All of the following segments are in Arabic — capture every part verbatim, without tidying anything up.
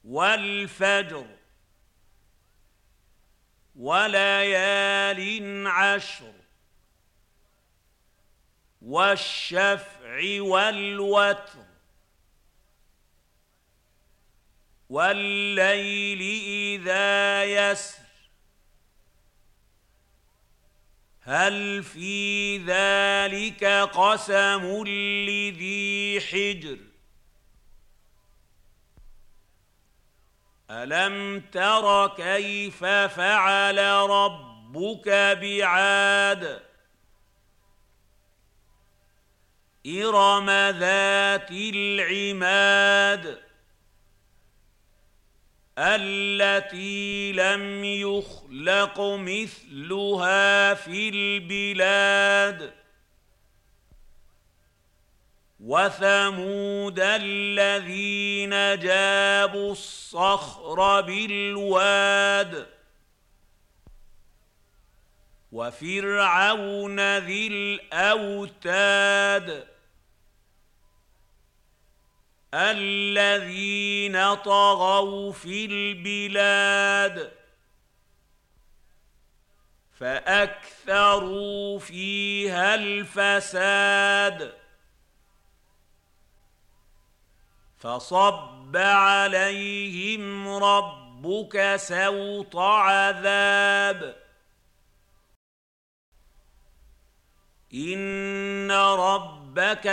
والفجر وليال عشر والشفع والوتر والليل إذا يسر هل في ذلك قسم لذي حجر ألم تر كيف فعل ربك بعاد إرم ذات العماد التي لم يخلق مثلها في البلاد وثمود الذين جابوا الصخر بالواد وفرعون ذي الأوتاد الذين طغوا في البلاد فأكثروا فيها الفساد فصب عليهم ربك سوط عذاب إن ربك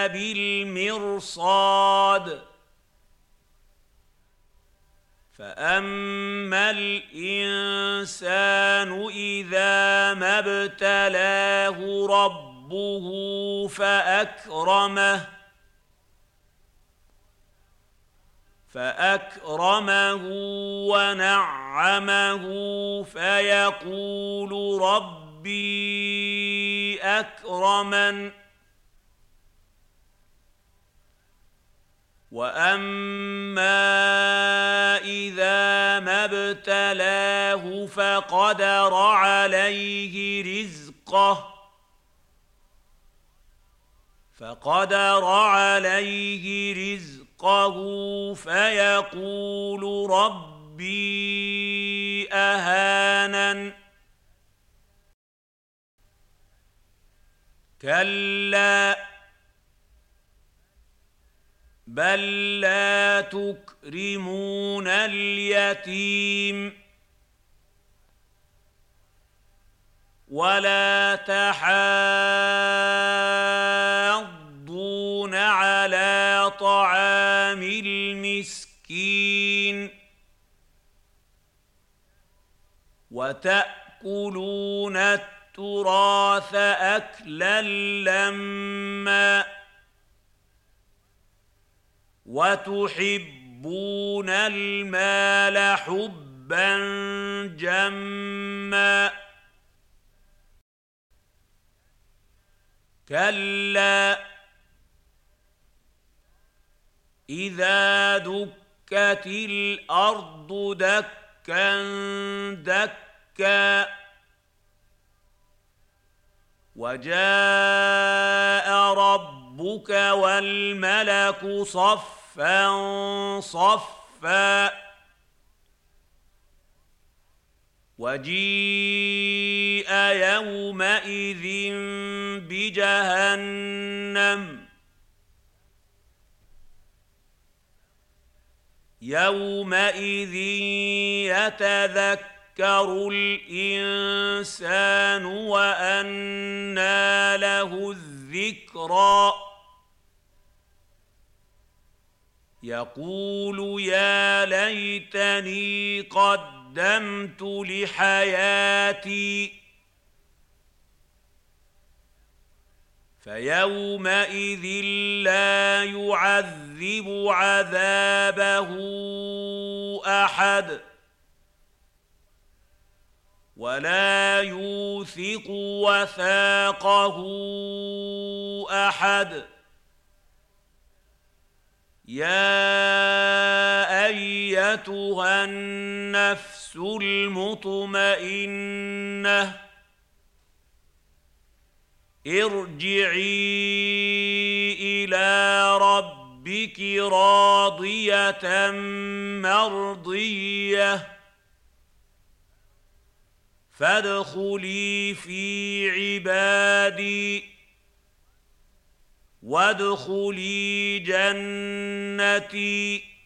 لبالمرصاد فأما الإنسان إذا ما ابتلاه ربه فأكرمه فأكرمه ونعمه فيقول ربي أكرمن وأما إذا ما ابتلاه فقدر عليه رزقه فقدر عليه رزقه فيقول ربي أهانن كلا بل لا تكرمون اليتيم ولا تحاضون على طعام المسكين وتأكلون التراث أكلا لما وتحبون المال حبا جما كلا إذا دكت الأرض دكا دكا وجاء ربك والملك صفا صفا وجيء يومئذ بجهنم يومئذ يتذكر الإنسان وأنى له الذكرى يقول يا ليتني قدمت لحياتي فيومئذ لا يعذب عذابه أحد ولا يوثق وثاقه أحد يا أيتها النفس المطمئنة ارجعي إلى ربك ربك راضية مرضية فادخلي في عبادي وادخلي جنتي